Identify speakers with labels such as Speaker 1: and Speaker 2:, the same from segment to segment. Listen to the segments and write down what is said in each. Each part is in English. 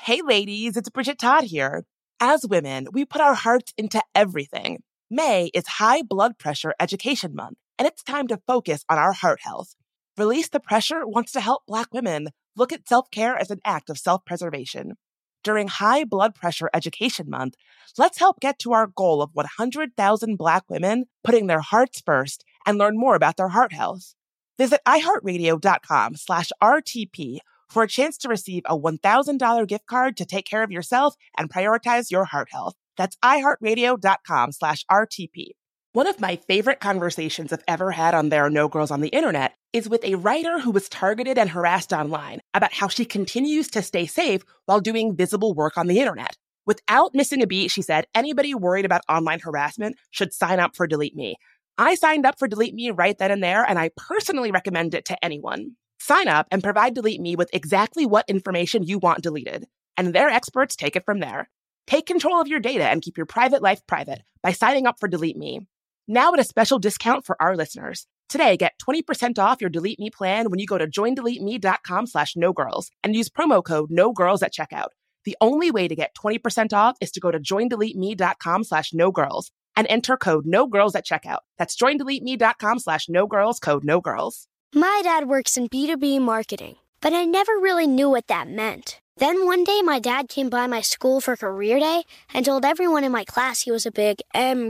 Speaker 1: Hey ladies, it's Bridget Todd here. As women, we put our hearts into everything. May is High Blood Pressure Education Month, and it's time to focus on our heart health. Release the Pressure wants to help Black women look at self-care as an act of self-preservation. During High Blood Pressure Education Month, let's help get to our goal of 100,000 Black women putting their hearts first and learn more about their heart health. Visit iHeartRadio.com/RTP for a chance to receive a $1,000 gift card to take care of yourself and prioritize your heart health. That's iHeartRadio.com/RTP. One of my favorite conversations I've ever had on There Are No Girls on the Internet is with a writer who was targeted and harassed online about how she continues to stay safe while doing visible work on the internet. Without missing a beat, she said, anybody worried about online harassment should sign up for Delete Me. I signed up for Delete Me right then and there, and I personally recommend it to anyone. Sign up and provide Delete Me with exactly what information you want deleted, and their experts take it from there. Take control of your data and keep your private life private by signing up for Delete Me. Now at a special discount for our listeners. Today, get 20% off your Delete Me plan when you go to joindeleteme.com/nogirls and use promo code NOGIRLS at checkout. The only way to get 20% off is to go to joindeleteme.com/nogirls and enter code NOGIRLS at checkout. That's joindeleteme.com/nogirls, code NOGIRLS.
Speaker 2: My dad works in B2B marketing, but I never really knew what that meant. Then one day my dad came by my school for career day and told everyone in my class he was a big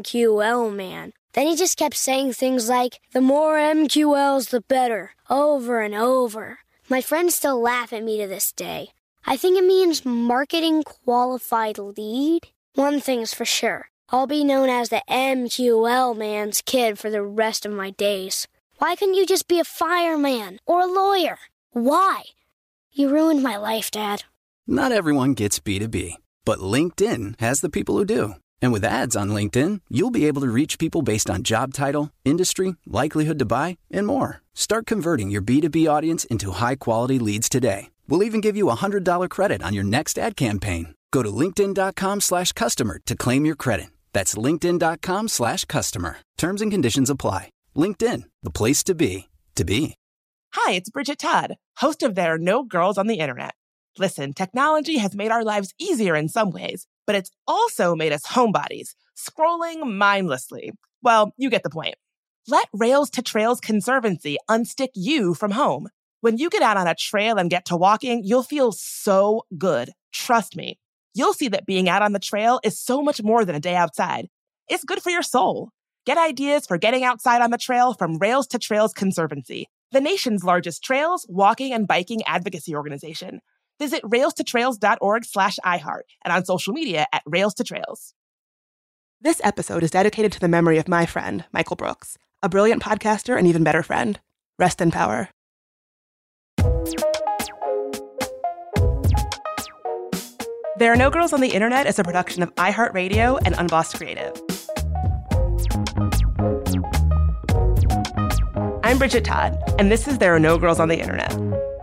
Speaker 2: MQL man. Then he just kept saying things like, the more MQLs, the better, over and over. My friends still laugh at me to this day. I think it means marketing qualified lead. One thing's for sure, I'll be known as the MQL man's kid for the rest of my days. Why couldn't you just be a fireman or a lawyer? Why? You ruined my life, Dad.
Speaker 3: Not everyone gets B2B, but LinkedIn has the people who do. And with ads on LinkedIn, you'll be able to reach people based on job title, industry, likelihood to buy, and more. Start converting your B2B audience into high-quality leads today. We'll even give you a $100 credit on your next ad campaign. Go to linkedin.com/customer to claim your credit. That's linkedin.com/customer. Terms and conditions apply. LinkedIn, the place to be, to be.
Speaker 1: Hi, it's Bridget Todd, host of There Are No Girls on the Internet. Listen, technology has made our lives easier in some ways, but it's also made us homebodies, scrolling mindlessly. Well, you get the point. Let Rails to Trails Conservancy unstick you from home. When you get out on a trail and get to walking, you'll feel so good. Trust me. You'll see that being out on the trail is so much more than a day outside. It's good for your soul. Get ideas for getting outside on the trail from Rails to Trails Conservancy, the nation's largest trails, walking, and biking advocacy organization. Visit railstotrails.org/iHeart and on social media at Rails to Trails. This episode is dedicated to the memory of my friend, Michael Brooks, a brilliant podcaster and even better friend. Rest in power. There Are No Girls on the Internet is a production of iHeartRadio and Unbossed Creative. I'm Bridget Todd, and this is There Are No Girls on the Internet.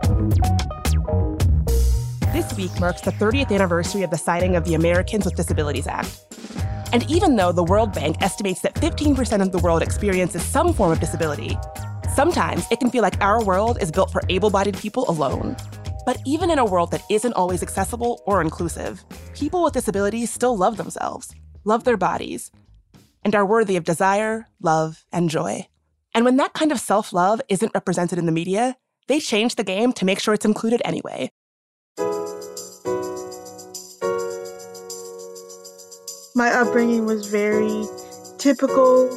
Speaker 1: This week marks the 30th anniversary of the signing of the Americans with Disabilities Act. And even though the World Bank estimates that 15% of the world experiences some form of disability, sometimes it can feel like our world is built for able-bodied people alone. But even in a world that isn't always accessible or inclusive, people with disabilities still love themselves, love their bodies, and are worthy of desire, love, and joy. And when that kind of self-love isn't represented in the media, they change the game to make sure it's included anyway.
Speaker 4: My upbringing was very typical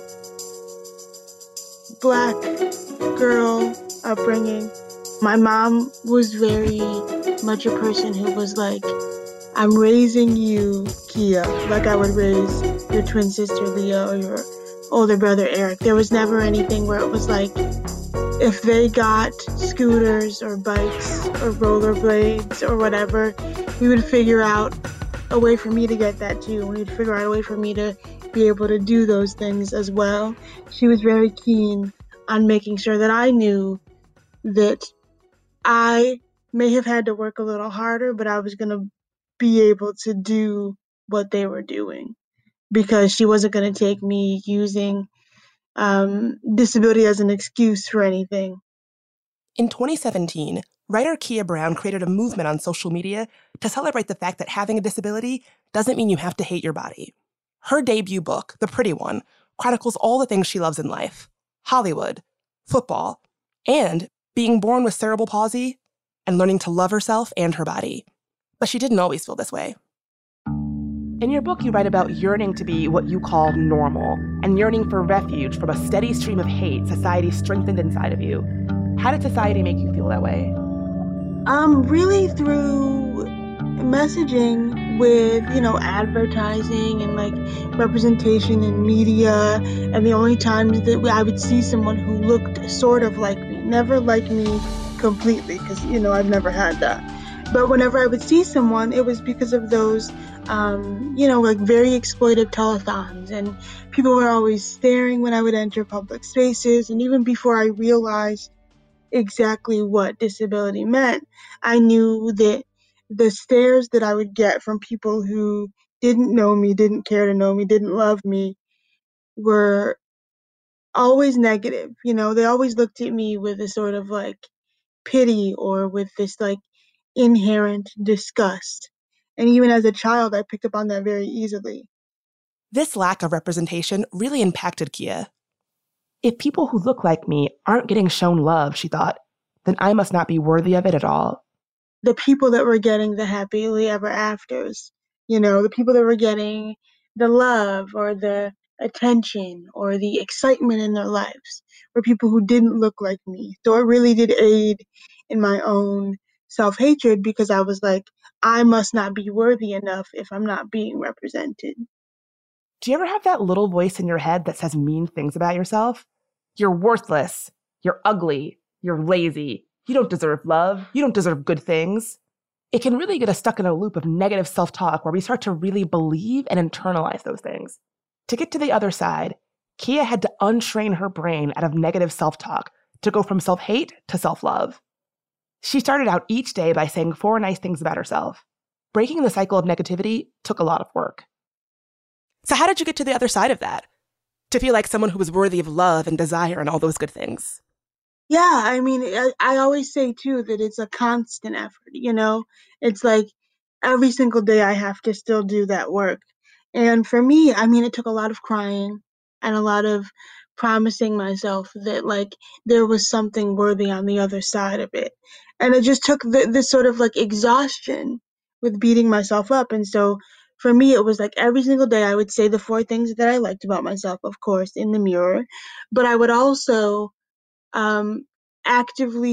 Speaker 4: Black girl upbringing. My mom was very much a person who was like, I'm raising you, Kia, like I would raise your twin sister, Leah, or your older brother, Eric. There was never anything where it was like, if they got scooters or bikes or rollerblades or whatever, we would figure out a way for me to get that too. We would figure out a way for me to be able to do those things as well. She was very keen on making sure that I knew that I may have had to work a little harder, but I was going to be able to do what they were doing, because she wasn't going to take me using disability as an excuse for anything.
Speaker 1: In 2017, writer Kia Brown created a movement on social media to celebrate the fact that having a disability doesn't mean you have to hate your body. Her debut book, The Pretty One, chronicles all the things she loves in life: Hollywood, football, and being born with cerebral palsy and learning to love herself and her body. But she didn't always feel this way. In your book, you write about yearning to be what you call normal and yearning for refuge from a steady stream of hate society strengthened inside of you. How did society make you feel that way?
Speaker 4: Really through messaging with, advertising and representation in media. And the only times that I would see someone who looked sort of like me, never like me completely, because, I've never had that. But whenever I would see someone, it was because of those, very exploitive telethons. And people were always staring when I would enter public spaces. And even before I realized exactly what disability meant, I knew that the stares that I would get from people who didn't know me, didn't care to know me, didn't love me, were always negative. They always looked at me with a sort of pity or with this inherent disgust. And even as a child, I picked up on that very easily.
Speaker 1: This lack of representation really impacted Kia. If people who look like me aren't getting shown love, she thought, then I must not be worthy of it at all.
Speaker 4: The people that were getting the happily ever afters, the people that were getting the love or the attention or the excitement in their lives were people who didn't look like me. So it really did aid in my own self-hatred, because I was like, I must not be worthy enough if I'm not being represented.
Speaker 1: Do you ever have that little voice in your head that says mean things about yourself? You're worthless. You're ugly. You're lazy. You don't deserve love. You don't deserve good things. It can really get us stuck in a loop of negative self-talk where we start to really believe and internalize those things. To get to the other side, Kia had to untrain her brain out of negative self-talk to go from self-hate to self-love. She started out each day by saying 4 nice things about herself. Breaking the cycle of negativity took a lot of work. So how did you get to the other side of that? To feel like someone who was worthy of love and desire and all those good things?
Speaker 4: Yeah, I always say, too, that it's a constant effort, It's like every single day I have to still do that work. And for me, it took a lot of crying and a lot of promising myself that, there was something worthy on the other side of it. And it just took this sort of, exhaustion with beating myself up. And so for me, it was every single day I would say the 4 things that I liked about myself, of course, in the mirror. But I would also actively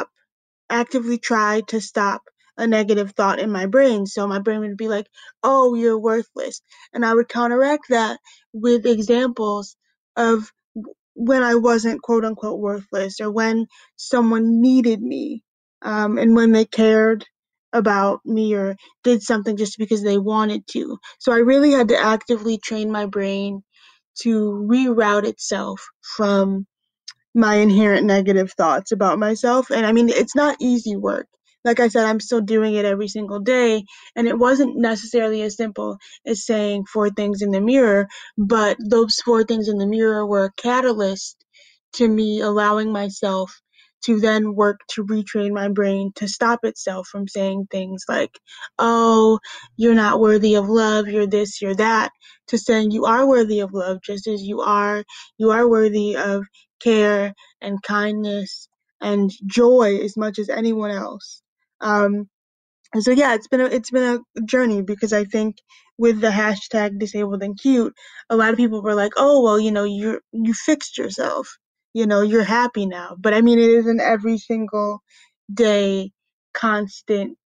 Speaker 4: try to stop a negative thought in my brain. So my brain would be like, oh, you're worthless. And I would counteract that with examples of when I wasn't quote unquote worthless, or when someone needed me, and when they cared about me or did something just because they wanted to. So I really had to actively train my brain to reroute itself from my inherent negative thoughts about myself. And it's not easy work. Like I said, I'm still doing it every single day. And it wasn't necessarily as simple as saying 4 things in the mirror, but those 4 things in the mirror were a catalyst to me allowing myself to then work to retrain my brain to stop itself from saying things like, oh, you're not worthy of love, you're this, you're that, to saying you are worthy of love just as you are worthy of care and kindness and joy as much as anyone else. And so yeah, it's been a journey, because I think with the hashtag disabled and cute, a lot of people were like, oh well, you fixed yourself, you're happy now. But it is an every single day constant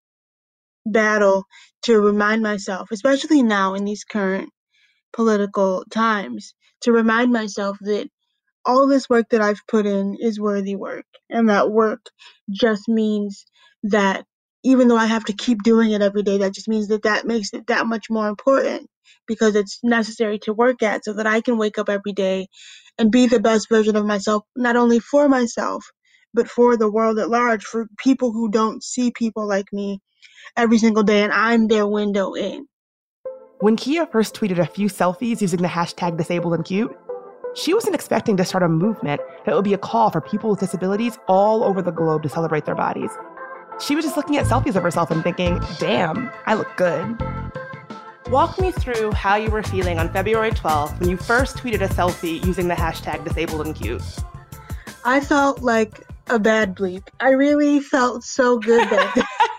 Speaker 4: battle to remind myself, especially now in these current political times, to remind myself that all this work that I've put in is worthy work. And that work just means that even though I have to keep doing it every day, that just means that makes it that much more important, because it's necessary to work at, so that I can wake up every day and be the best version of myself, not only for myself, but for the world at large, for people who don't see people like me every single day, and I'm their window in.
Speaker 1: When Kia first tweeted a few selfies using the hashtag disabled and cute, she wasn't expecting to start a movement that would be a call for people with disabilities all over the globe to celebrate their bodies. She was just looking at selfies of herself and thinking, damn, I look good. Walk me through how you were feeling on February 12th when you first tweeted a selfie using the hashtag #DisabledAndCute.
Speaker 4: I felt like a bad bleep. I really felt so good that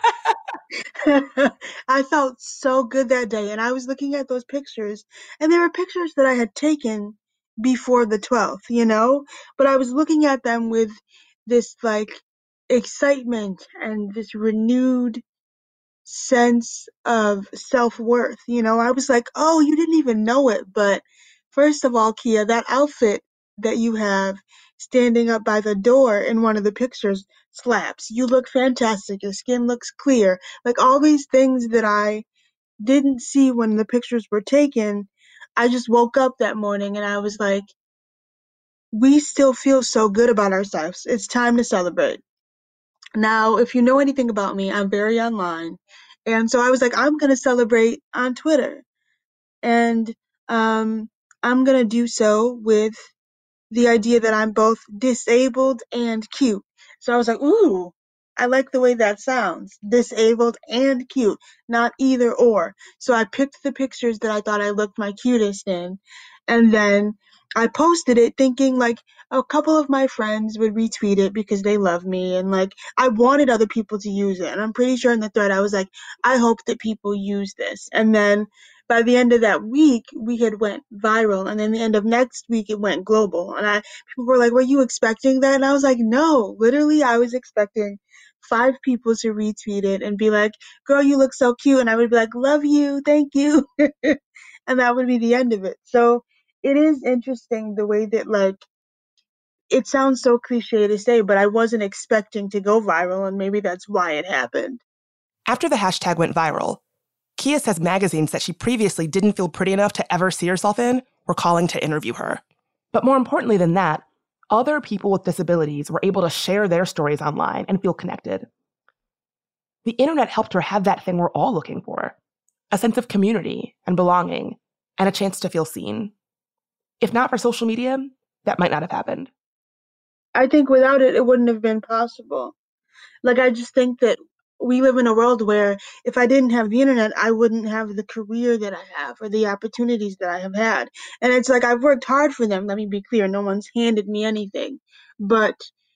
Speaker 4: day. I felt so good that day. And I was looking at those pictures, and they were pictures that I had taken before the 12th, you know? But I was looking at them with this like excitement and this renewed sense of self-worth. You know, I was like, oh, you didn't even know it. But first of all, Kia, that outfit that you have standing up by the door in one of the pictures slaps. You look fantastic. Your skin looks clear. Like all these things that I didn't see when the pictures were taken. I just woke up that morning and I was like, we still feel so good about ourselves. It's time to celebrate. Now, if you know anything about me, I'm very online. And so I was like, I'm going to celebrate on Twitter. And I'm going to do so with the idea that I'm both disabled and cute. So I was like, ooh, I like the way that sounds. Disabled and cute, not either or. So I picked the pictures that I thought I looked my cutest in. And then I posted it thinking like a couple of my friends would retweet it because they love me. And like I wanted other people to use it. And I'm pretty sure in the thread I was like, I hope that people use this. And then by the end of that week, we had went viral, and then the end of next week, it went global. And people were like, "Were you expecting that?" And I was like, "No, literally, I was expecting 5 people to retweet it and be like, 'Girl, you look so cute,' and I would be like, 'Love you, thank you,' and that would be the end of it." So it is interesting the way that like it sounds so cliche to say, but I wasn't expecting to go viral, and maybe that's why it happened.
Speaker 1: After the hashtag went viral, Kia says magazines that she previously didn't feel pretty enough to ever see herself in were calling to interview her. But more importantly than that, other people with disabilities were able to share their stories online and feel connected. The internet helped her have that thing we're all looking for, a sense of community and belonging, and a chance to feel seen. If not for social media, that might not have happened.
Speaker 4: I think without it, it wouldn't have been possible. Like, I just think that we live in a world where if I didn't have the internet, I wouldn't have the career that I have or the opportunities that I have had. And it's like I've worked hard for them. Let me be clear. No one's handed me anything. But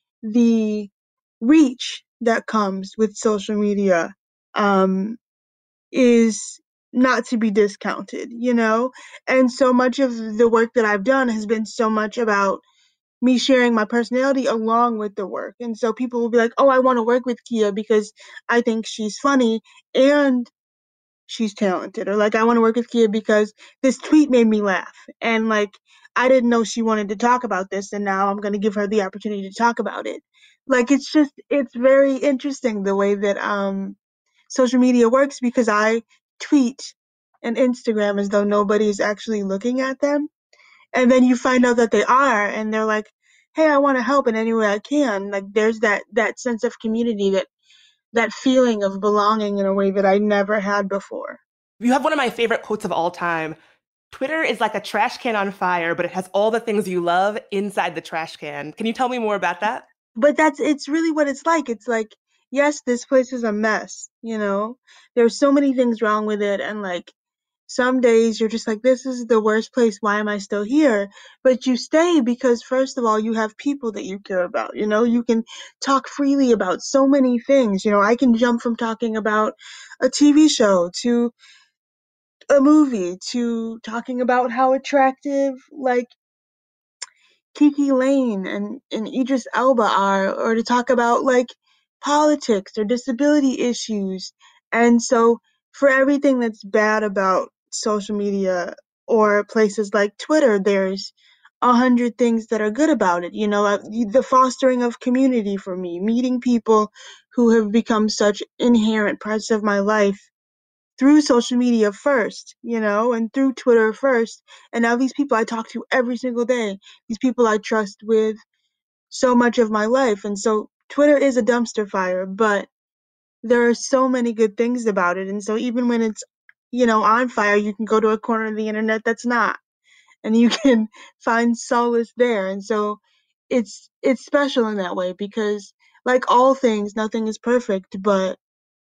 Speaker 4: the reach that comes with social media um, is not to be discounted, you know? And so much of the work that I've done has been so much about me sharing my personality along with the work. And so people will be like, oh, I want to work with Kia because I think she's funny and she's talented. Or like, I want to work with Kia because this tweet made me laugh. And like, I didn't know she wanted to talk about this. And now I'm going to give her the opportunity to talk about it. Like, it's very interesting the way that social media works because I tweet and Instagram as though nobody's actually looking at them. And then you find out that they are, and they're like, hey, I want to help in any way I can. Like there's that sense of community, that feeling of belonging in a way that I never had before.
Speaker 1: You have one of my favorite quotes of all time. Twitter is like a trash can on fire, but it has all the things you love inside the trash can. Can you tell me more about that?
Speaker 4: But it's really what it's like. It's like, yes, this place is a mess, you know? There's so many things wrong with it, and like some days you're just like, this is the worst place. Why am I still here? But you stay because, first of all, you have people that you care about. You know, you can talk freely about so many things. You know, I can jump from talking about a TV show to a movie to talking about how attractive, like, Kiki Lane and Idris Elba are, or to talk about like politics or disability issues. And so for everything that's bad about social media or places like Twitter, there's 100 things that are good about it. You know, the fostering of community for me, meeting people who have become such inherent parts of my life through social media first, you know, and through Twitter first. And now these people I talk to every single day, these people I trust with so much of my life. And so Twitter is a dumpster fire, but there are so many good things about it. And so even when it's, you know, on fire, you can go to a corner of the internet that's not, and you can find solace there. And so it's special in that way because like all things, nothing is perfect, but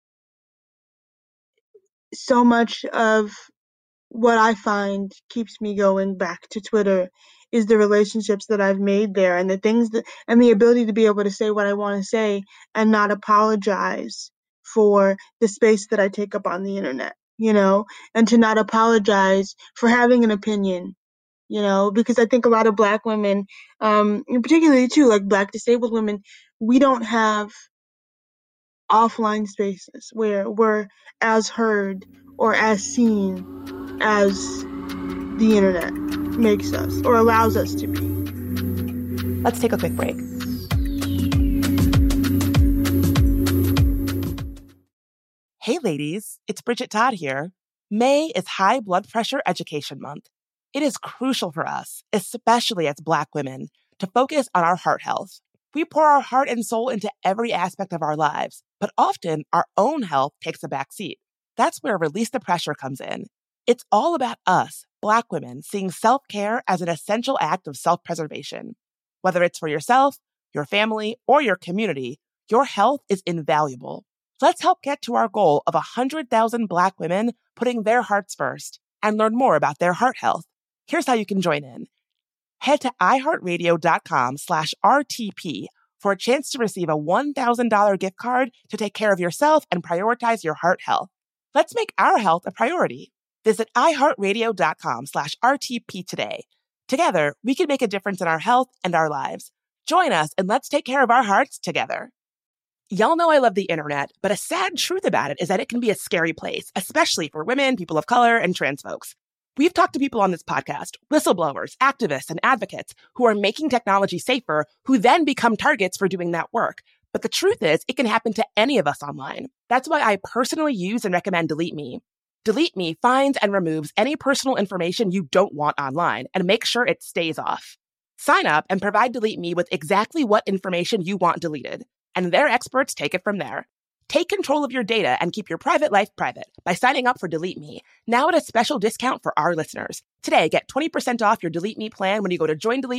Speaker 4: so much of what I find keeps me going back to Twitter is the relationships that I've made there and the things that, and the ability to be able to say what I want to say and not apologize for the space that I take up on the internet, and to not apologize for having an opinion, because I think a lot of Black women, and particularly too, like Black disabled women, we don't have offline spaces where we're as heard or as seen as the internet makes us or allows us to be.
Speaker 1: Let's take a quick break. Hey ladies, it's Bridget Todd here. May is High Blood Pressure Education Month. It is crucial for us, especially as Black women, to focus on our heart health. We pour our heart and soul into every aspect of our lives, but often our own health takes a back seat. That's where Release the Pressure comes in. It's all about us, Black women, seeing self-care as an essential act of self-preservation. Whether it's for yourself, your family, or your community, your health is invaluable. Let's help get to our goal of 100,000 Black women putting their hearts first and learn more about their heart health. Here's how you can join in. Head to iHeartRadio.com/RTP for a chance to receive a $1,000 gift card to take care of yourself and prioritize your heart health. Let's make our health a priority. Visit iHeartRadio.com/RTP today. Together, we can make a difference in our health and our lives. Join us and let's take care of our hearts together. Y'all know I love the internet, but a sad truth about it is that it can be a scary place, especially for women, people of color, and trans folks. We've talked to people on this podcast, whistleblowers, activists, and advocates who are making technology safer, who then become targets for doing that work. But the truth is, it can happen to any of us online. That's why I personally use and recommend Delete Me. Delete Me finds and removes any personal information you don't want online and makes sure it stays off. Sign up and provide Delete Me with exactly what information you want deleted, and their experts take it from there. Take control of your data and keep your private life private by signing up for Delete Me, now at a special discount for our listeners. Today, get 20% off your Delete Me plan when you go to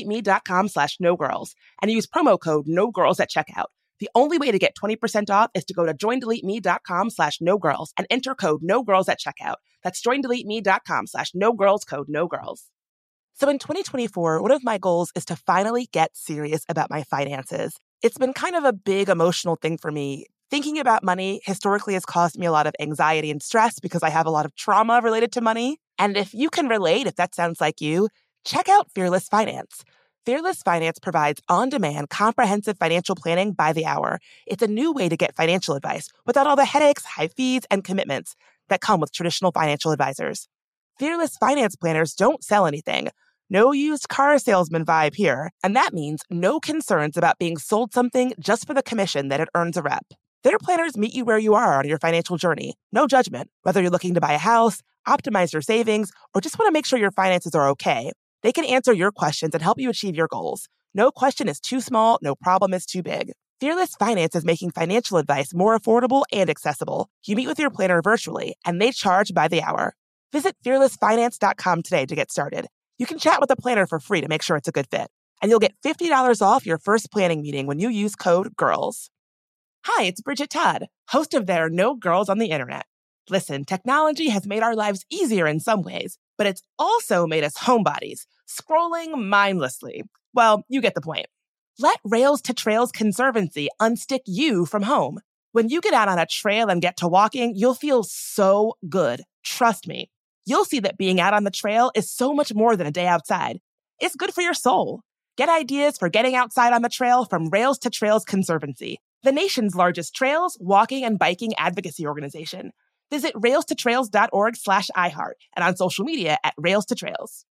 Speaker 1: joindeleteme.com/nogirls and use promo code NOGIRLS at checkout. The only way to get 20% off is to go to joindeleteme.com/nogirls and enter code NOGIRLS at checkout. That's joindeleteme.com/nogirls, code NOGIRLS. So in 2024, one of my goals is to finally get serious about my finances. It's been kind of a big emotional thing for me. Thinking about money historically has caused me a lot of anxiety and stress because I have a lot of trauma related to money. And if you can relate, if that sounds like you, check out Fearless Finance. Fearless Finance provides on-demand, comprehensive financial planning by the hour. It's a new way to get financial advice without all the headaches, high fees, and commitments that come with traditional financial advisors. Fearless Finance planners don't sell anything. No used car salesman vibe here. And that means no concerns about being sold something just for the commission that it earns a rep. Their planners meet you where you are on your financial journey. No judgment. Whether you're looking to buy a house, optimize your savings, or just want to make sure your finances are okay, they can answer your questions and help you achieve your goals. No question is too small, no problem is too big. Fearless Finance is making financial advice more affordable and accessible. You meet with your planner virtually, and they charge by the hour. Visit fearlessfinance.com today to get started. You can chat with a planner for free to make sure it's a good fit. And you'll get $50 off your first planning meeting when you use code GIRLS. Hi, it's Bridget Todd, host of There Are No Girls on the Internet. Listen, technology has made our lives easier in some ways, but it's also made us homebodies, scrolling mindlessly. Well, you get the point. Let Rails to Trails Conservancy unstick you from home. When you get out on a trail and get to walking, you'll feel so good. Trust me. You'll see that being out on the trail is so much more than a day outside. It's good for your soul. Get ideas for getting outside on the trail from Rails to Trails Conservancy, the nation's largest trails, walking, and biking advocacy organization. Visit railstotrails.org/iHeart and on social media at Rails to Trails.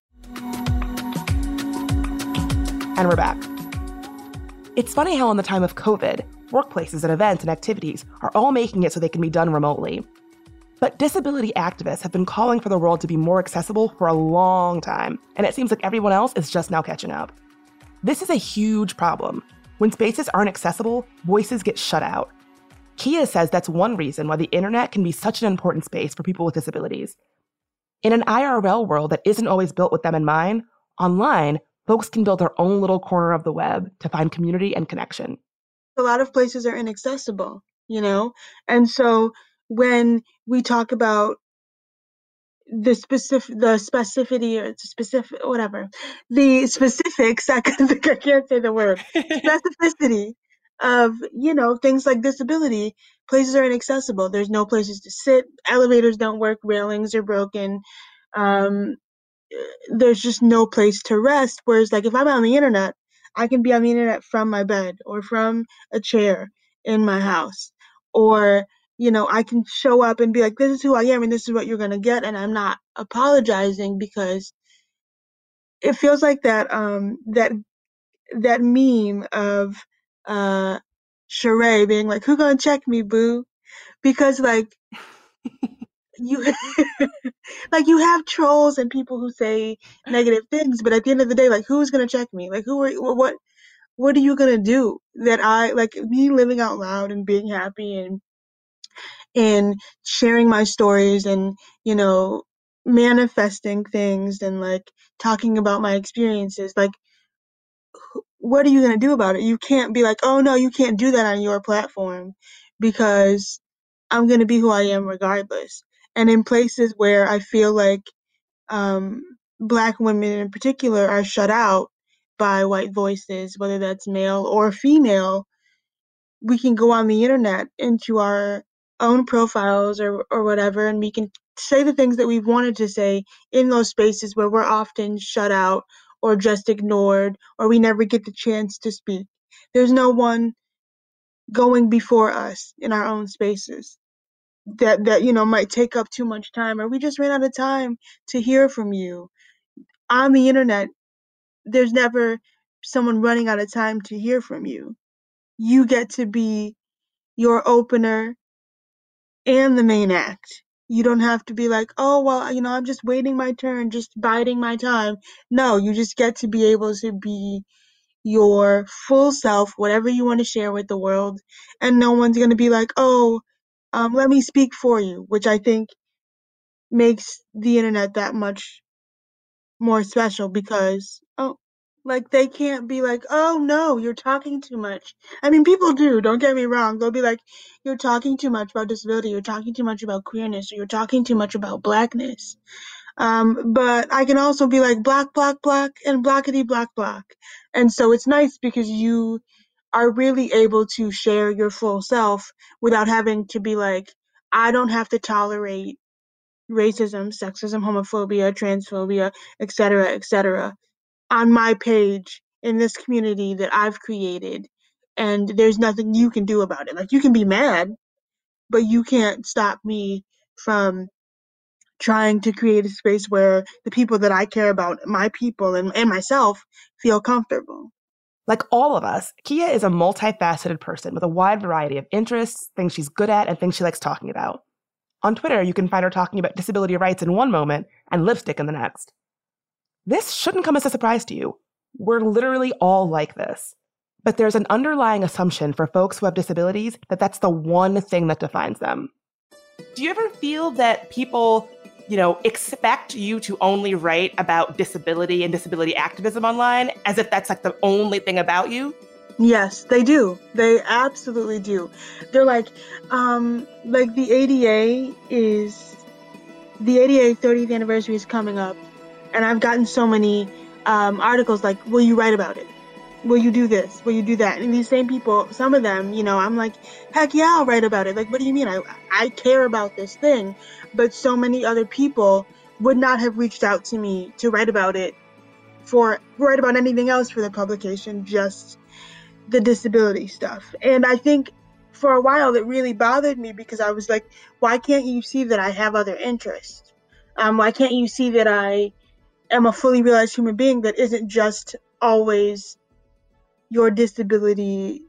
Speaker 1: And we're back. It's funny how in the time of COVID, workplaces and events and activities are all making it so they can be done remotely. But disability activists have been calling for the world to be more accessible for a long time, and it seems like everyone else is just now catching up. This is a huge problem. When spaces aren't accessible, voices get shut out. Kia says that's one reason why the internet can be such an important space for people with disabilities. In an IRL world that isn't always built with them in mind, online, folks can build their own little corner of the web to find community and connection.
Speaker 4: A lot of places are inaccessible, you know? And so when we talk about the specificity or specific whatever the specifics I can't say the word specificity of things like disability, places are inaccessible. There's no places to sit, elevators don't work, railings are broken, um, there's just no place to rest. Whereas, like, if I'm on the internet, I can be on the internet from my bed or from a chair in my house. Or, I can show up and be like, this is who I am and this is what you're going to get. And I'm not apologizing, because it feels like that meme of uh, Sheree being like, who gonna check me, boo? Because, like, you like, you have trolls and people who say negative things, but at the end of the day, like, who's gonna check me? Like, what are you gonna do? That I like me living out loud and being happy and sharing my stories and manifesting things and, like, talking about my experiences. Like, what are you gonna do about it? You can't be like, oh no, you can't do that on your platform, because I'm gonna be who I am regardless. And in places where I feel like um, Black women in particular are shut out by white voices, whether that's male or female, we can go on the internet into our own profiles or whatever, and we can say the things that we've wanted to say in those spaces where we're often shut out or just ignored, or we never get the chance to speak. There's no one going before us in our own spaces that might take up too much time, or we just ran out of time to hear from you. On the internet, there's never someone running out of time to hear from you. You get to be your opener and the main act. You don't have to be like, oh, well, I'm just waiting my turn, just biding my time. No, you just get to be able to be your full self, whatever you want to share with the world. And no one's going to be like, oh, let me speak for you, which I think makes the internet that much more special, because like, they can't be like, oh no, you're talking too much. I mean, people do, don't get me wrong. They'll be like, you're talking too much about disability, you're talking too much about queerness, or you're talking too much about blackness. But I can also be like, black, black, black, and blackity black, black. And so it's nice because you are really able to share your full self without having to be like, I don't have to tolerate racism, sexism, homophobia, transphobia, etc., on my page in this community that I've created, and there's nothing you can do about it. Like, you can be mad, but you can't stop me from trying to create a space where the people that I care about, my people and myself, feel comfortable.
Speaker 1: Like all of us, Kia is a multifaceted person with a wide variety of interests, things she's good at, and things she likes talking about. On Twitter, you can find her talking about disability rights in one moment and lipstick in the next. This shouldn't come as a surprise to you. We're literally all like this. But there's an underlying assumption for folks who have disabilities that that's the one thing that defines them. Do you ever feel that people, expect you to only write about disability and disability activism online as if that's like the only thing about you?
Speaker 4: Yes, they do. They absolutely do. They're like the ADA 30th anniversary is coming up, and I've gotten so many articles like, will you write about it? Will you do this? Will you do that? And these same people, some of them, I'm like, heck yeah, I'll write about it. Like, what do you mean? I care about this thing. But so many other people would not have reached out to me to write about it, write about anything else for the publication, just the disability stuff. And I think for a while it really bothered me, because I was like, why can't you see that I have other interests? Why can't you see that I am a fully realized human being that isn't just always your disability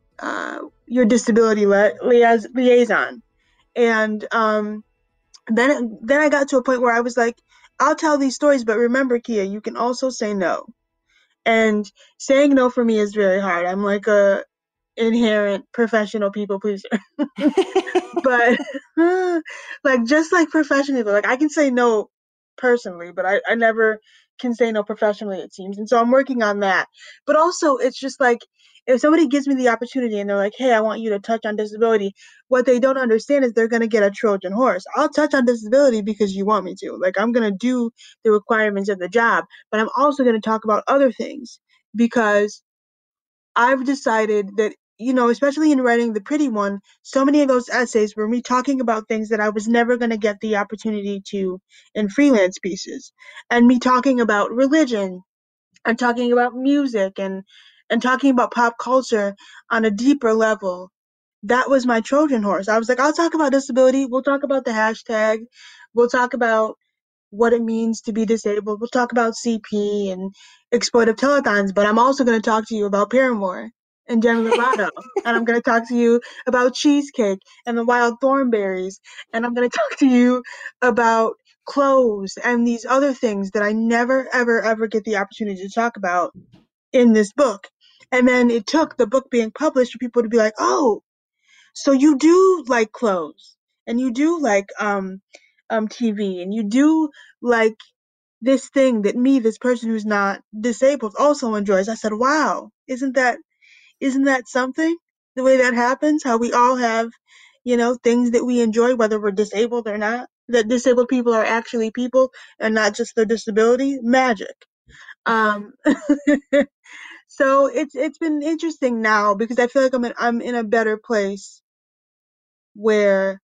Speaker 4: liaison? And then I got to a point where I was like, I'll tell these stories, but remember, Kia, you can also say no. And saying no for me is very hard. I'm like a inherent professional people pleaser. But like, just like professionally, like, I can say no personally, but I never can say no professionally, it seems. And so I'm working on that. But also, it's just like, if somebody gives me the opportunity and they're like, hey, I want you to touch on disability, what they don't understand is they're going to get a Trojan horse. I'll touch on disability because you want me to. Like, I'm going to do the requirements of the job, but I'm also going to talk about other things because I've decided that, especially in writing The Pretty One, so many of those essays were me talking about things that I was never going to get the opportunity to in freelance pieces, and me talking about religion and talking about music and talking about pop culture on a deeper level. That was my Trojan horse. I was like, I'll talk about disability. We'll talk about the hashtag. We'll talk about what it means to be disabled. We'll talk about CP and exploitive telethons, but I'm also going to talk to you about Paramore and Demi Lovato. And I'm going to talk to you about cheesecake and the wild thornberries. And I'm going to talk to you about clothes and these other things that I never, ever, ever get the opportunity to talk about in this book. And then it took the book being published for people to be like, oh, so you do like clothes and you do like TV and you do like this thing that me, this person who's not disabled, also enjoys. I said, wow, isn't that something? The way that happens, how we all have, things that we enjoy, whether we're disabled or not, that disabled people are actually people and not just their disability. Magic. Um, so it's been interesting now because I feel like I'm in a better place where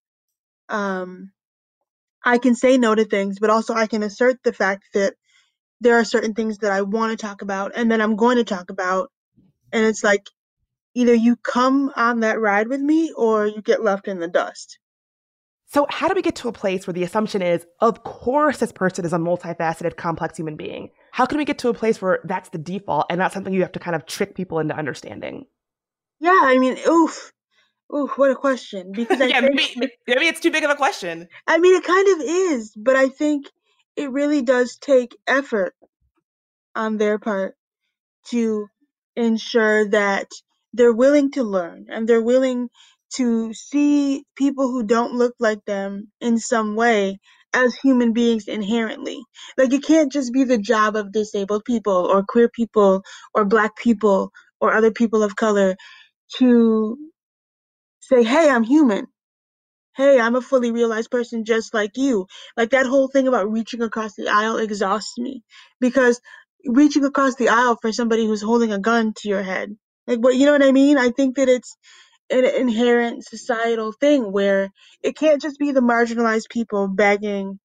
Speaker 4: I can say no to things, but also I can assert the fact that there are certain things that I want to talk about and that I'm going to talk about. And it's like, either you come on that ride with me or you get left in the dust.
Speaker 1: So how do we get to a place where the assumption is, of course, this person is a multifaceted, complex human being? How can we get to a place where that's the default and not something you have to kind of trick people into understanding?
Speaker 4: Yeah, I mean, oof, what a question. Because I
Speaker 1: Yeah,
Speaker 4: think,
Speaker 1: maybe it's too big of a question.
Speaker 4: I mean, it kind of is, but I think it really does take effort on their part to ensure that they're willing to learn and they're willing to see people who don't look like them in some way as human beings inherently. Like, it can't just be the job of disabled people or queer people or Black people or other people of color to say, hey, I'm human. Hey, I'm a fully realized person just like you. Like, that whole thing about reaching across the aisle exhausts me because reaching across the aisle for somebody who's holding a gun to your head, like, what, you know what I mean? I think that it's an inherent societal thing where it can't just be the marginalized people begging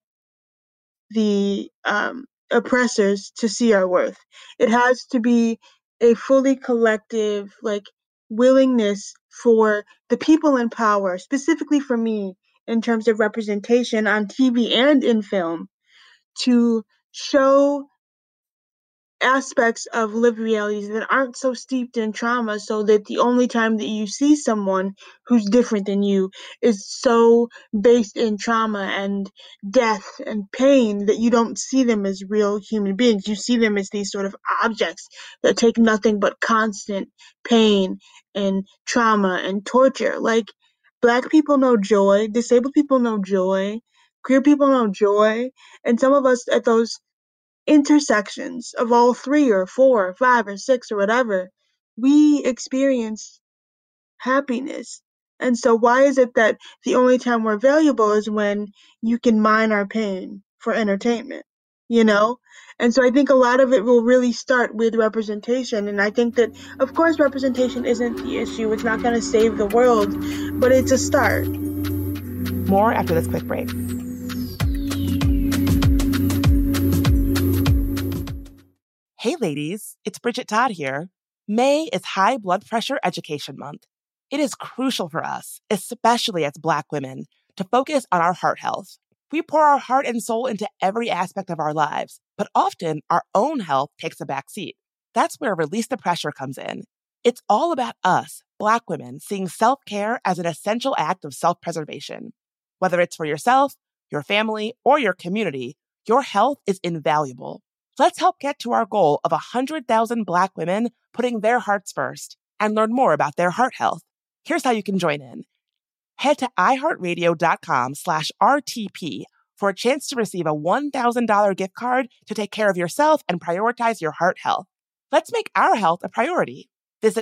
Speaker 4: the oppressors to see our worth. It has to be a fully collective, like, willingness for the people in power, specifically for me, in terms of representation on TV and in film, to show aspects of lived realities that aren't so steeped in trauma, so that the only time that you see someone who's different than you is so based in trauma and death and pain that you don't see them as real human beings. You see them as these sort of objects that take nothing but constant pain and trauma and torture. Like, Black people know joy, disabled people know joy, queer people know joy, and some of us at those intersections of all three or four or five or six or whatever, we experience happiness. And so why is it that the only time we're valuable is when you can mine our pain for entertainment, you know? And so I think a lot of it will really start with representation. And I think that, of course, representation isn't the issue. It's not going to save the world, but it's a start.
Speaker 1: More after this quick break. Hey ladies, it's Bridget Todd here. May is High Blood Pressure Education Month. It is crucial for us, especially as Black women, to focus on our heart health. We pour our heart and soul into every aspect of our lives, but often our own health takes a back seat. That's where Release the Pressure comes in. It's all about us, Black women, seeing self-care as an essential act of self-preservation. Whether it's for yourself, your family, or your community, your health is invaluable. Let's help get to our goal of 100,000 Black women putting their hearts first and learn more about their heart health. Here's how you can join in. Head to iHeartRadio.com/RTP for a chance to receive a $1,000 gift card to take care of yourself and prioritize your heart health. Let's make our health a priority. Visit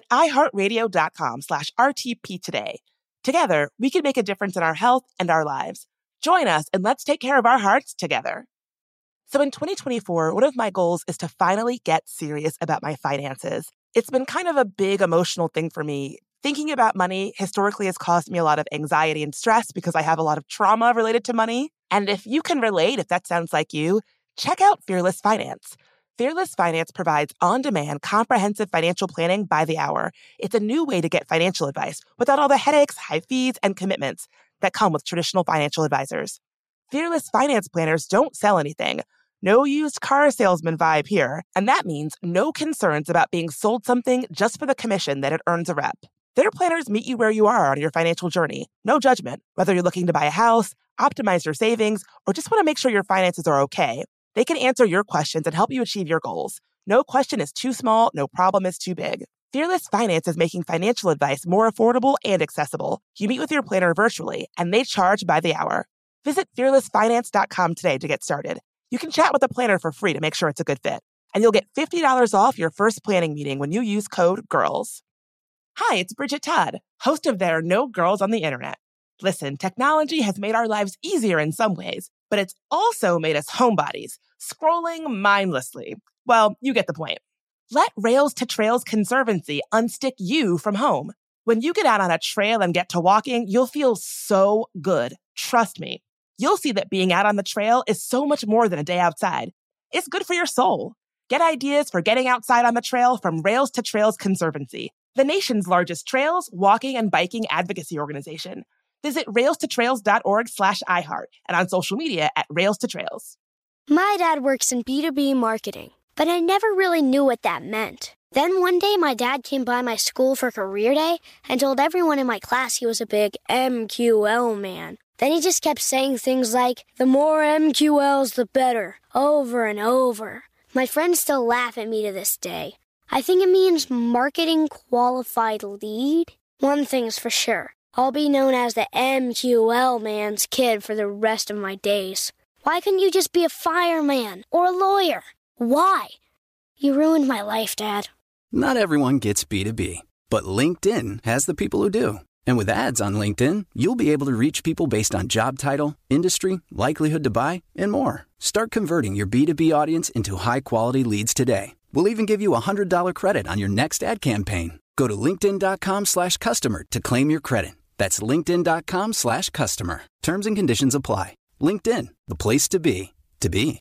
Speaker 1: iHeartRadio.com/RTP today. Together, we can make a difference in our health and our lives. Join us and let's take care of our hearts together. So in 2024, one of my goals is to finally get serious about my finances. It's been kind of a big emotional thing for me. Thinking about money historically has caused me a lot of anxiety and stress because I have a lot of trauma related to money. And if you can relate, if that sounds like you, check out Fearless Finance. Fearless Finance provides on-demand, comprehensive financial planning by the hour. It's a new way to get financial advice without all the headaches, high fees, and commitments that come with traditional financial advisors. Fearless Finance planners don't sell anything. No used car salesman vibe here. And that means no concerns about being sold something just for the commission that it earns a rep. Their planners meet you where you are on your financial journey. No judgment. Whether you're looking to buy a house, optimize your savings, or just want to make sure your finances are okay, they can answer your questions and help you achieve your goals. No question is too small, no problem is too big. Fearless Finance is making financial advice more affordable and accessible. You meet with your planner virtually, and they charge by the hour. Visit fearlessfinance.com today to get started. You can chat with a planner for free to make sure it's a good fit. And you'll get $50 off your first planning meeting when you use code GIRLS. Hi, it's Bridget Todd, host of There Are No Girls on the Internet. Listen, technology has made our lives easier in some ways, but it's also made us homebodies, scrolling mindlessly. Well, you get the point. Let Rails to Trails Conservancy unstick you from home. When you get out on a trail and get to walking, you'll feel so good. Trust me. You'll see that being out on the trail is so much more than a day outside. It's good for your soul. Get ideas for getting outside on the trail from Rails to Trails Conservancy, the nation's largest trails, walking, and biking advocacy organization. Visit railstotrails.org/iHeart and on social media at Rails to Trails.
Speaker 2: My dad works in B2B marketing, but I never really knew what that meant. Then one day my dad came by my school for career day and told everyone in my class he was a big MQL man. Then he just kept saying things like, the more MQLs, the better, over and over. My friends still laugh at me to this day. I think it means marketing qualified lead. One thing's for sure. I'll be known as the MQL man's kid for the rest of my days. Why couldn't you just be a fireman or a lawyer? Why? You ruined my life, Dad.
Speaker 3: Not everyone gets B2B, but LinkedIn has the people who do. And with ads on LinkedIn, you'll be able to reach people based on job title, industry, likelihood to buy, and more. Start converting your B2B audience into high-quality leads today. We'll even give you a $100 credit on your next ad campaign. Go to linkedin.com/customer to claim your credit. That's linkedin.com/customer. Terms and conditions apply. LinkedIn, the place to be, to be.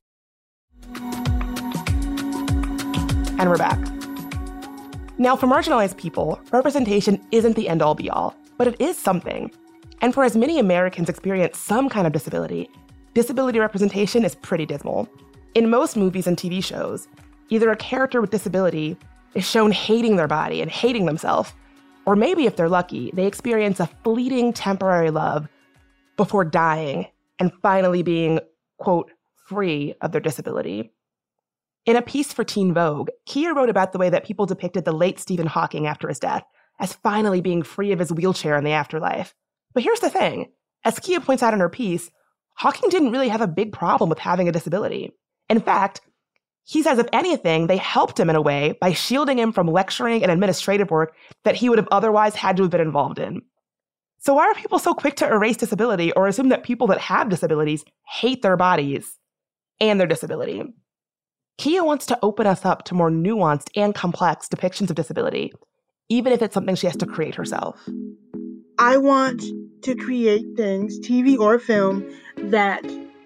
Speaker 1: And we're back. Now, for marginalized people, representation isn't the end-all be-all, but it is something. And for as many Americans experience some kind of disability, disability representation is pretty dismal. In most movies and TV shows, either a character with disability is shown hating their body and hating themselves, or maybe if they're lucky, they experience a fleeting temporary love before dying and finally being, quote, free of their disability. In a piece for Teen Vogue, Kia wrote about the way that people depicted the late Stephen Hawking after his death as finally being free of his wheelchair in the afterlife. But here's the thing. As Kia points out in her piece, Hawking didn't really have a big problem with having a disability. In fact, he says, if anything, they helped him in a way by shielding him from lecturing and administrative work that he would have otherwise had to have been involved in. So why are people so quick to erase disability or assume that people that have disabilities hate their bodies and their disability? Kia wants to open us up to more nuanced and complex depictions of disability, even if it's something she has to create herself.
Speaker 4: I want to create things, TV or film, that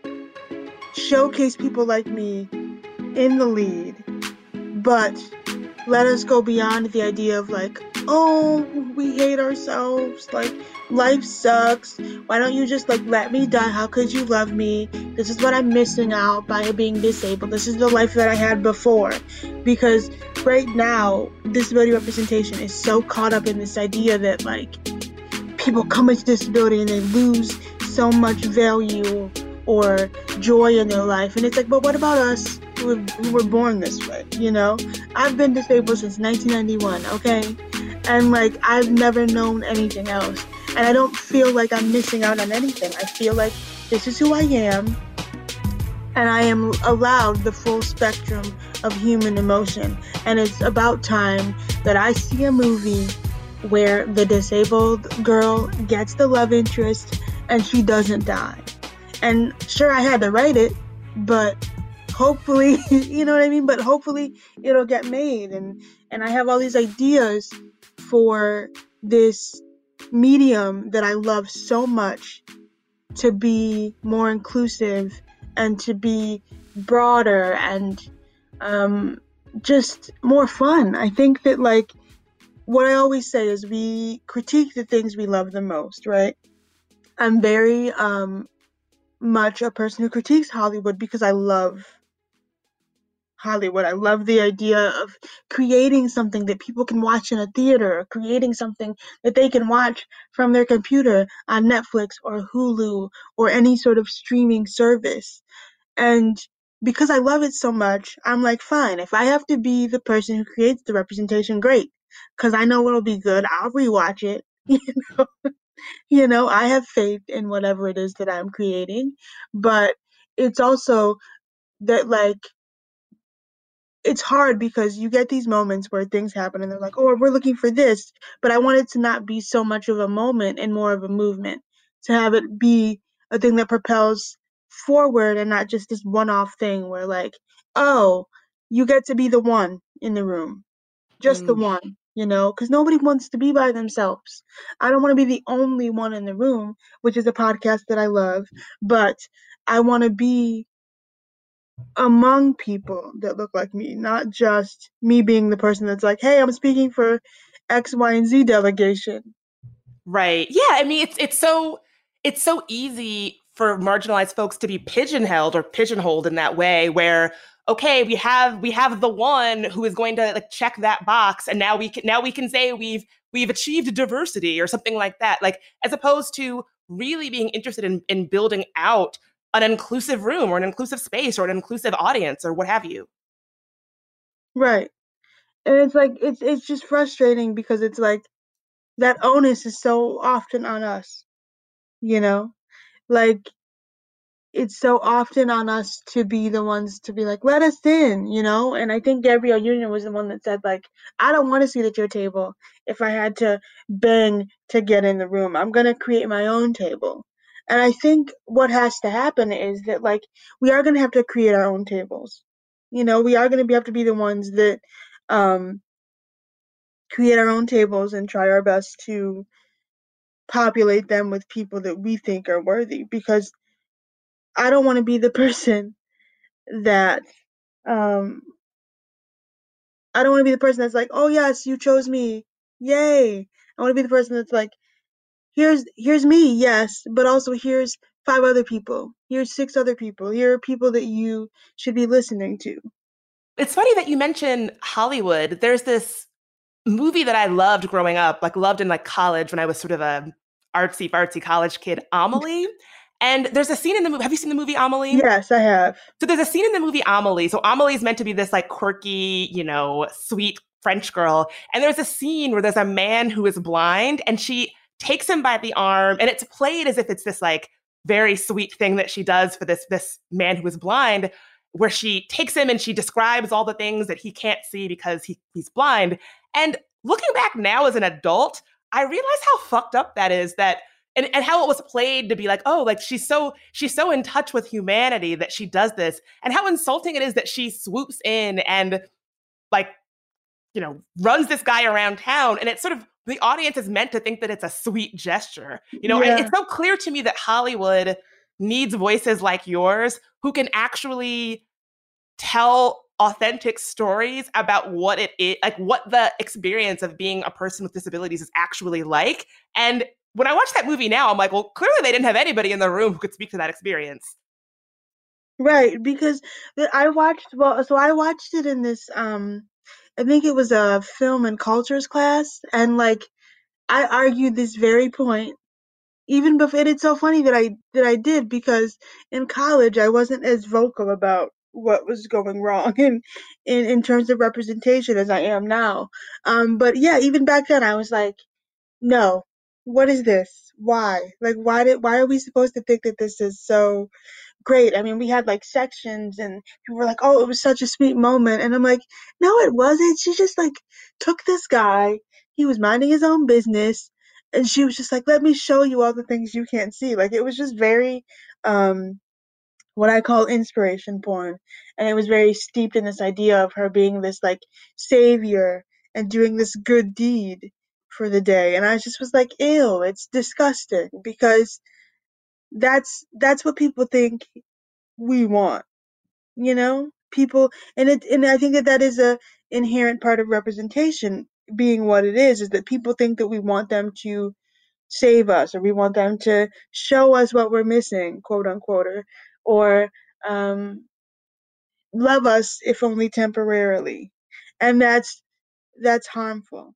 Speaker 4: showcase people like me in the lead, but let us go beyond the idea of like, oh, we hate ourselves, like, life sucks, why don't you just like let me die, how could you love me, this is what I'm missing out by being disabled, this is the life that I had before. Because right now, disability representation is so caught up in this idea that like people come into disability and they lose so much value or joy in their life, and it's like, but what about us who were born this way, you know? I've been disabled since 1991, okay? And like, I've never known anything else. And I don't feel like I'm missing out on anything. I feel like this is who I am. And I am allowed the full spectrum of human emotion. And it's about time that I see a movie where the disabled girl gets the love interest and she doesn't die. And sure, I had to write it, but hopefully, you know what I mean? But hopefully it'll get made. And I have all these ideas for this medium that I love so much to be more inclusive and to be broader and just more fun. I think that, like, what I always say is we critique the things we love the most, right? I'm very much a person who critiques Hollywood because I love Hollywood. I love the idea of creating something that people can watch in a theater, or creating something that they can watch from their computer on Netflix or Hulu or any sort of streaming service. And because I love it so much, I'm like, fine, if I have to be the person who creates the representation, great. Because I know it'll be good. I'll rewatch it. I have faith in whatever it is that I'm creating. But it's also that, like, it's hard because you get these moments where things happen and they're like, oh, we're looking for this. But I want it to not be so much of a moment and more of a movement, to have it be a thing that propels forward and not just this one-off thing where, like, oh, you get to be the one in the room, just the one, because nobody wants to be by themselves. I don't want to be the only one in the room, which is a podcast that I love, but I want to be among people that look like me, not just me being the person that's like, hey, I'm speaking for X, Y, and Z delegation.
Speaker 1: Right. Yeah. I mean, it's so easy for marginalized folks to be pigeonholed or pigeonholed in that way where, okay, we have the one who is going to, like, check that box, and now we can say we've achieved diversity or something like that. Like, as opposed to really being interested in building out an inclusive room or an inclusive space or an inclusive audience or what have you.
Speaker 4: Right. And it's like it's just frustrating because it's like that onus is so often on us, you know? Like, it's so often on us to be the ones to be like, let us in. And I think Gabrielle Union was the one that said, like, I don't want to sit at your table if I had to bang to get in the room. I'm going to create my own table. And I think what has to happen is that, like, we are going to have to create our own tables. We are going to have to be the ones that um, create our own tables and try our best to populate them with people that we think are worthy, because I don't want to be the person that um I don't want to be the person that's like, oh yes, you chose me, yay. I want to be the person that's like, here's me, yes, but also here's 5 other people, here's 6 other people, here are people that you should be listening to.
Speaker 1: It's funny that you mention Hollywood. There's this movie that I loved growing up, like loved in like college when I was sort of a artsy fartsy college kid, Amelie. And there's a scene in the movie. Have you seen the movie Amelie?
Speaker 4: Yes, I have.
Speaker 1: So there's a scene in the movie Amelie. So Amelie is meant to be this like quirky, sweet French girl. And there's a scene where there's a man who is blind and she takes him by the arm, and it's played as if it's this like very sweet thing that she does for this man who is blind, where she takes him and she describes all the things that he can't see because he's blind. And looking back now as an adult, I realize how fucked up that is, and how it was played to be like, oh, like she's so in touch with humanity that she does this, and how insulting it is that she swoops in and, like, runs this guy around town, and it's sort of, the audience is meant to think that it's a sweet gesture.
Speaker 4: Yeah.
Speaker 1: And it's so clear to me that Hollywood needs voices like yours who can actually tell authentic stories about what it is, like what the experience of being a person with disabilities is actually like. And when I watch that movie now, I'm like, well, clearly they didn't have anybody in the room who could speak to that experience.
Speaker 4: Right, because I watched it in this I think it was a film and cultures class, and, like, I argued this very point even before. And it's so funny that I did, because in college I wasn't as vocal about what was going wrong in terms of representation as I am now. But yeah, even back then I was like, no, what is this? Why? Like, why are we supposed to think that this is so great. I mean, we had like sections and people were like, oh, it was such a sweet moment. And I'm like, no, it wasn't. She just like took this guy, he was minding his own business, and she was just like, let me show you all the things you can't see. Like it was just very, what I call inspiration porn. And it was very steeped in this idea of her being this like savior and doing this good deed for the day. And I just was like, ew, it's disgusting because that's what people think we want, you know? People and I think that that is a inherent part of representation being what it is that people think that we want them to save us or we want them to show us what we're missing, quote unquote, or um love us if only temporarily. And that's harmful.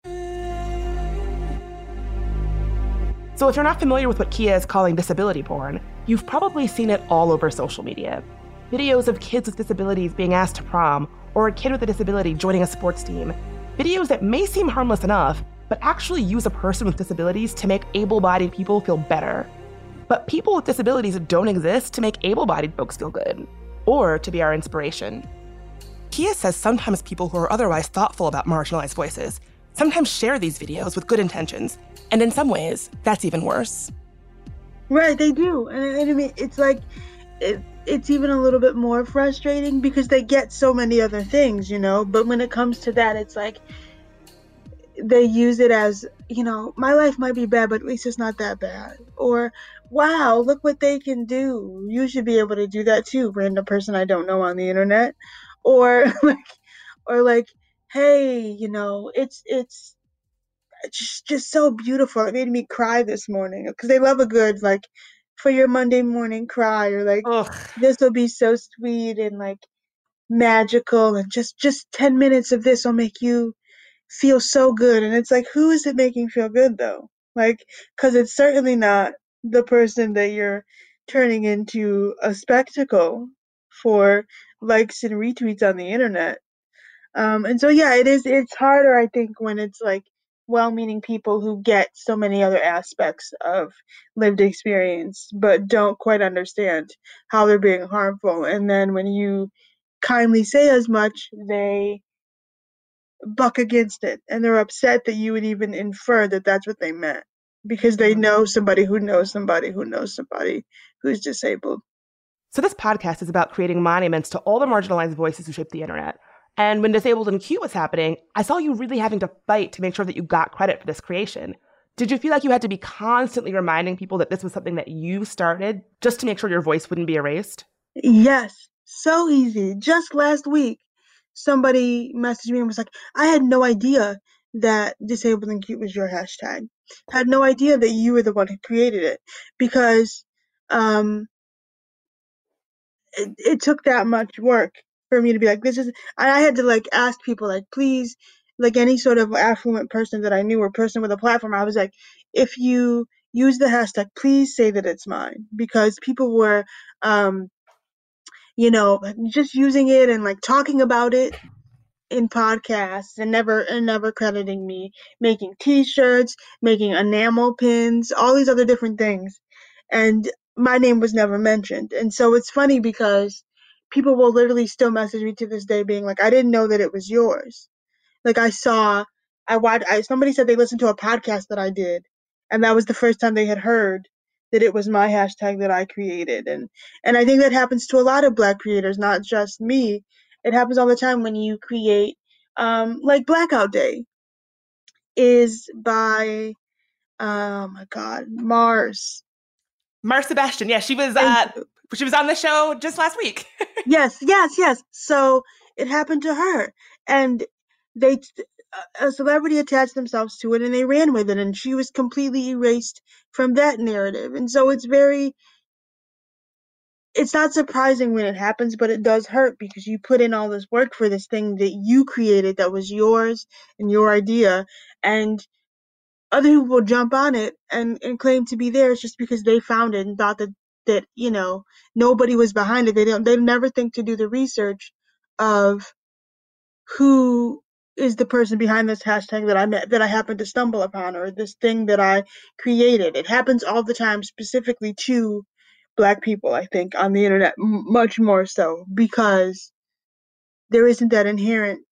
Speaker 1: So if you're not familiar with what Kia is calling disability porn, you've probably seen it all over social media. Videos of kids with disabilities being asked to prom, or a kid with a disability joining a sports team. Videos that may seem harmless enough, but actually use a person with disabilities to make able-bodied people feel better. But people with disabilities don't exist to make able-bodied folks feel good, or to be our inspiration. Kia says sometimes people who are otherwise thoughtful about marginalized voices sometimes share these videos with good intentions, and in some ways, that's even worse.
Speaker 4: Right, they do. And I mean, it's like, it's even a little bit more frustrating because they get so many other things, you know? But when it comes to that, it's like, they use it as, you know, my life might be bad, but at least it's not that bad. Or, wow, look what they can do. You should be able to do that too, random person I don't know on the internet. Or like, hey, you know, it's just so beautiful. It made me cry this morning because they love a good like for your Monday morning cry or like
Speaker 1: Ugh.
Speaker 4: this will be so sweet and like magical and just 10 minutes of this will make you feel so good. And it's like, who is it making feel good though? Like, because it's certainly not the person that you're turning into a spectacle for likes and retweets on the internet. And so, yeah, it's harder, I think, when it's like well-meaning people who get so many other aspects of lived experience, but don't quite understand how they're being harmful. And then when you kindly say as much, they buck against it and they're upset that you would even infer that that's what they meant because they know somebody who knows somebody who knows somebody who's disabled.
Speaker 1: So this podcast is about creating monuments to all the marginalized voices who shape the internet. And when Disabled and Cute was happening, I saw you really having to fight to make sure that you got credit for this creation. Did you feel like you had to be constantly reminding people that this was something that you started just to make sure your voice wouldn't be erased?
Speaker 4: Yes, so easy. Just last week, somebody messaged me and was like, I had no idea that Disabled and Cute was your hashtag. Had no idea that you were the one who created it because um, it took that much work for me to be like, this is, I had to like ask people, like, please, like any sort of affluent person that I knew or person with a platform, I was like, if you use the hashtag, please say that it's mine because people were, um, you know, just using it and like talking about it in podcasts and never crediting me, making t-shirts, making enamel pins, all these other different things. And my name was never mentioned. And so it's funny because people will literally still message me to this day being like, I didn't know that it was yours. Like somebody said they listened to a podcast that I did, and that was the first time they had heard that it was my hashtag that I created. And I think that happens to a lot of Black creators, not just me. It happens all the time when you create, like Blackout Day is by, oh my God, Mars.
Speaker 1: Mars Sebastian, yeah, she was
Speaker 4: Thank you.
Speaker 1: she was on the show just last week.
Speaker 4: Yes. So it happened to her, and they a celebrity attached themselves to it, and they ran with it, and she was completely erased from that narrative. And so it's not surprising when it happens, but it does hurt because you put in all this work for this thing that you created that was yours and your idea, and other people will jump on it and claim to be theirs just because they found it and thought that you know nobody was behind it. They never think to do the research of who is the person behind this hashtag that I happened to stumble upon or this thing that I created. It happens all the time, specifically to Black people, I think, on the internet, much more so, because there isn't that inherent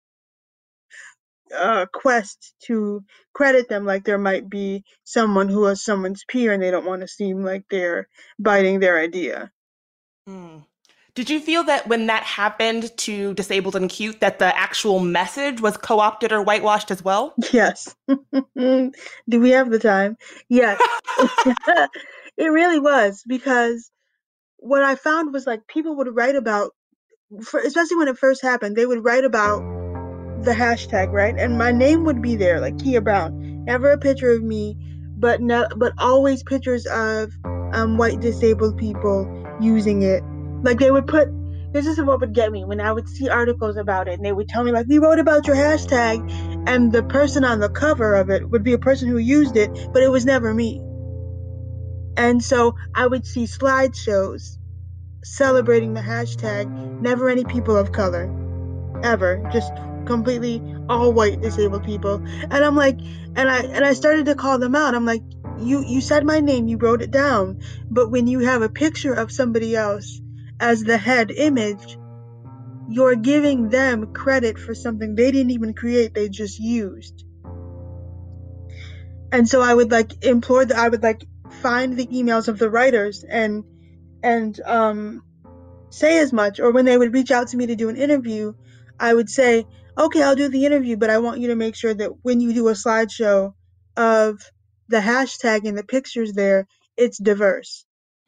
Speaker 4: quest to credit them like there might be someone who is someone's peer and they don't want to seem like they're biting their idea.
Speaker 1: Mm. Did you feel that when that happened to Disabled and Cute, that the actual message was co-opted or whitewashed as well?
Speaker 4: Yes. Do we have the time? Yes. It really was, because what I found was like people would write about, especially when it first happened, they would write about the hashtag, right? And my name would be there, like Kia Brown. Never a picture of me, but always pictures of white disabled people using it. Like they would put, this is what would get me when I would see articles about it, and they would tell me like, we wrote about your hashtag, and the person on the cover of it would be a person who used it, but it was never me. And so I would see slideshows celebrating the hashtag, never any people of color, ever, just completely all white disabled people. And I'm like, and I started to call them out. I'm like, you said my name, you wrote it down, but when you have a picture of somebody else as the head image, you're giving them credit for something they didn't even create, they just used. And so I would like I would like find the emails of the writers and say as much. Or when they would reach out to me to do an interview, I would say, okay, I'll do the interview, but I want you to make sure that when you do a slideshow of the hashtag and the pictures there, it's diverse.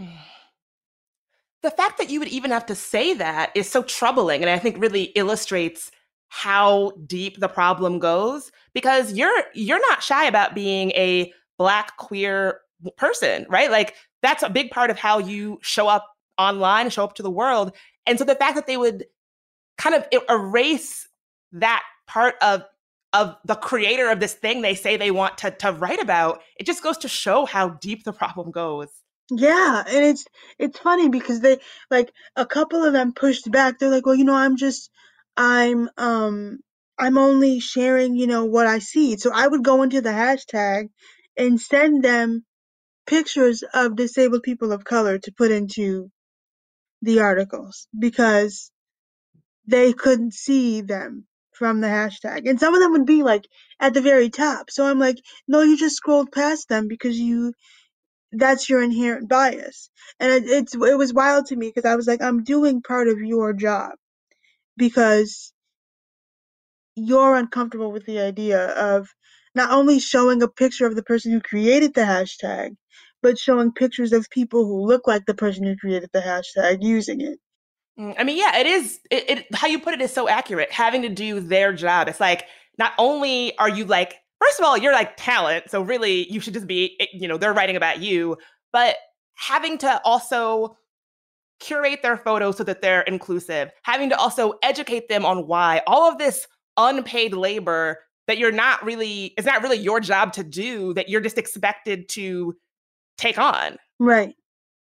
Speaker 1: The fact that you would even have to say that is so troubling, and I think really illustrates how deep the problem goes, because you're not shy about being a Black queer person, right? Like that's a big part of how you show up online, show up to the world. And so the fact that they would kind of erase that part of the creator of this thing they say they want to write about, it just goes to show how deep the problem goes.
Speaker 4: Yeah, and it's funny because they, like, a couple of them pushed back. They're like, well, I'm only sharing, what I see. So I would go into the hashtag and send them pictures of disabled people of color to put into the articles because they couldn't see them from the hashtag. And some of them would be like at the very top. So I'm like, no, you just scrolled past them because that's your inherent bias. And it was wild to me because I was like, I'm doing part of your job because you're uncomfortable with the idea of not only showing a picture of the person who created the hashtag, but showing pictures of people who look like the person who created the hashtag using it.
Speaker 1: I mean, yeah, it is. How you put it is so accurate. Having to do their job. It's like, not only are you like, first of all, you're like talent. So really you should just be, they're writing about you, but having to also curate their photos so that they're inclusive, having to also educate them on why all of this unpaid labor that it's not really your job to do, that you're just expected to take on.
Speaker 4: Right.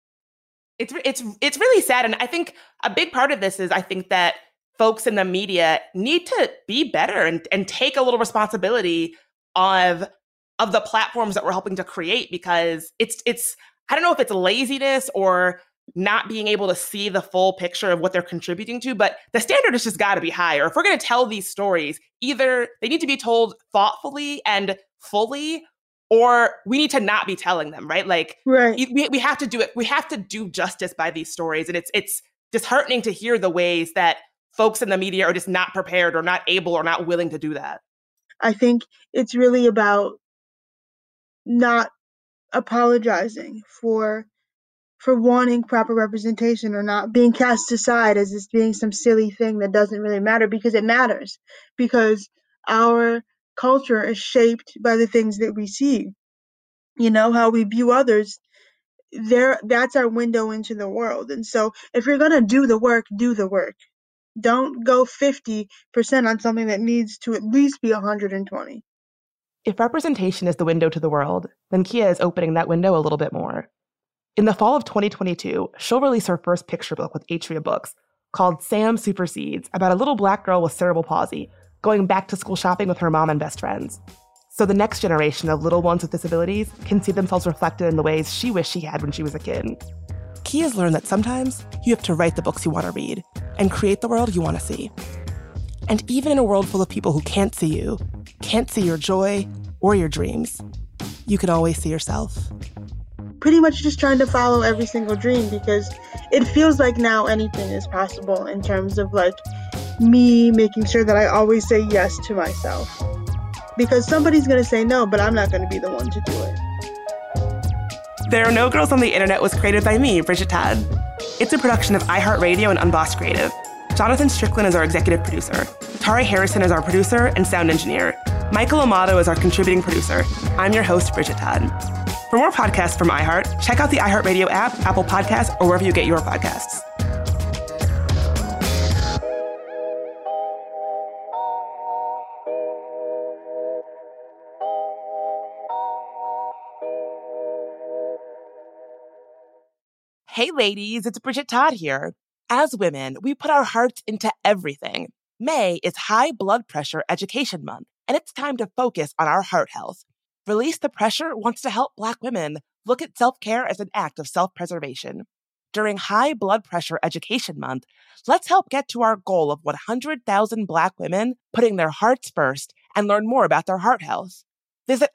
Speaker 1: It's really sad. And I think a big part of this is I think that folks in the media need to be better and take a little responsibility of the platforms that we're helping to create, because it's I don't know if it's laziness or not being able to see the full picture of what they're contributing to, but the standard has just got to be higher. If we're going to tell these stories, either they need to be told thoughtfully and fully, or we need to not be telling them, right? Like,
Speaker 4: right.
Speaker 1: We have to do it. We have to do justice by these stories. And it's disheartening to hear the ways that folks in the media are just not prepared or not able or not willing to do that.
Speaker 4: I think it's really about not apologizing for wanting proper representation, or not being cast aside as this being some silly thing that doesn't really matter, because it matters, because our culture is shaped by the things that we see. How we view others, that's our window into the world. And so if you're going to do the work, do the work. Don't go 50% on something that needs to at least be 120.
Speaker 1: If representation is the window to the world, then Kia is opening that window a little bit more. In the fall of 2022, she'll release her first picture book with Atria Books called Sam Supersedes, about a little Black girl with cerebral palsy going back to school shopping with her mom and best friends. So the next generation of little ones with disabilities can see themselves reflected in the ways she wished she had when she was a kid. Kia's learned that sometimes you have to write the books you want to read and create the world you want to see. And even in a world full of people who can't see you, can't see your joy or your dreams, you can always see yourself.
Speaker 4: Pretty much just trying to follow every single dream, because it feels like now anything is possible in terms of like me making sure that I always say yes to myself. Because somebody's going to say no, but I'm not going to be the one to do it.
Speaker 1: There Are No Girls on the Internet was created by me, Bridget Todd. It's a production of iHeartRadio and Unbossed Creative. Jonathan Strickland is our executive producer. Tari Harrison is our producer and sound engineer. Michael Amato is our contributing producer. I'm your host, Bridget Todd. For more podcasts from iHeart, check out the iHeartRadio app, Apple Podcasts, or wherever you get your podcasts. Hey ladies, it's Bridget Todd here. As women, we put our hearts into everything. May is High Blood Pressure Education Month, and it's time to focus on our heart health. Release the Pressure wants to help Black women look at self-care as an act of self-preservation. During High Blood Pressure Education Month, let's help get to our goal of 100,000 Black women putting their hearts first and learn more about their heart health. Visit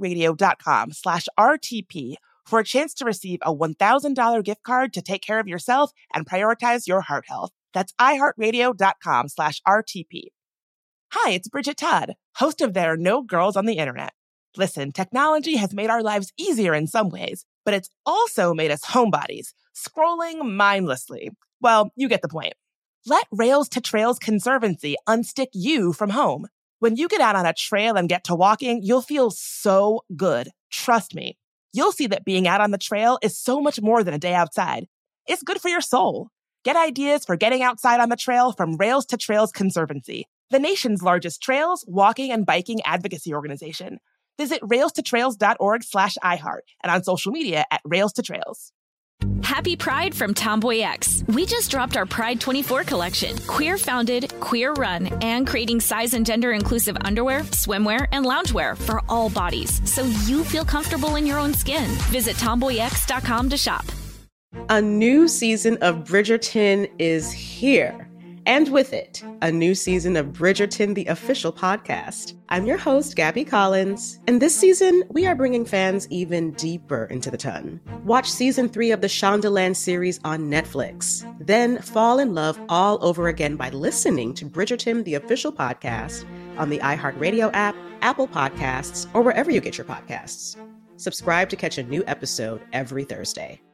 Speaker 1: iHeartRadio.com/RTP for a chance to receive a $1,000 gift card to take care of yourself and prioritize your heart health. That's iHeartRadio.com/RTP. Hi, it's Bridget Todd, host of There Are No Girls on the Internet. Listen, technology has made our lives easier in some ways, but it's also made us homebodies, scrolling mindlessly. Well, you get the point. Let Rails to Trails Conservancy unstick you from home. When you get out on a trail and get to walking, you'll feel so good. Trust me. You'll see that being out on the trail is so much more than a day outside. It's good for your soul. Get ideas for getting outside on the trail from Rails to Trails Conservancy, the nation's largest trails, walking, and biking advocacy organization. Visit railstotrails.org/iHeart and on social media at Rails to Trails.
Speaker 5: Happy Pride from Tomboy X. We just dropped our Pride 24 collection. Queer founded, queer run, and creating size and gender inclusive underwear, swimwear, and loungewear for all bodies, so you feel comfortable in your own skin. Visit tomboyx.com to shop.
Speaker 6: A new season of Bridgerton is here. And with it, a new season of Bridgerton, the official podcast. I'm your host, Gabby Collins, and this season, we are bringing fans even deeper into the ton. Watch season 3 of the Shondaland series on Netflix. Then fall in love all over again by listening to Bridgerton, the official podcast, on the iHeartRadio app, Apple Podcasts, or wherever you get your podcasts. Subscribe to catch a new episode every Thursday.